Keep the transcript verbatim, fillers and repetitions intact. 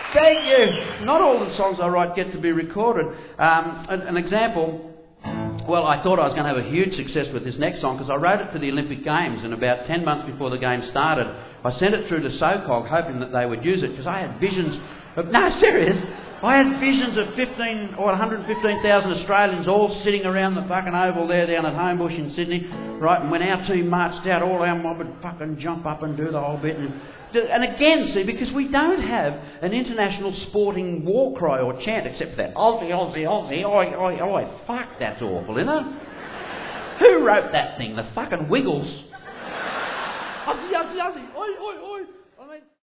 Thank you. Not all the songs I write get to be recorded. Um, an, an example, well, I thought I was going to have a huge success with this next song because I wrote it for the Olympic Games, and about ten months before the Games started, I sent it through to SOCOG hoping that they would use it because I had visions of... No, serious. I had visions of fifteen or one hundred fifteen thousand Australians all sitting around the fucking oval there down at Homebush in Sydney, right? And when our team marched out, all our mob would fucking jump up and do the whole bit. And, and again, see, because we don't have an international sporting war cry or chant except for that Aussie, Aussie, Aussie, oi, oi, oi. Fuck, that's awful, isn't it? Who wrote that thing? The fucking Wiggles. Aussie, Aussie, Aussie, oi, oi, oi.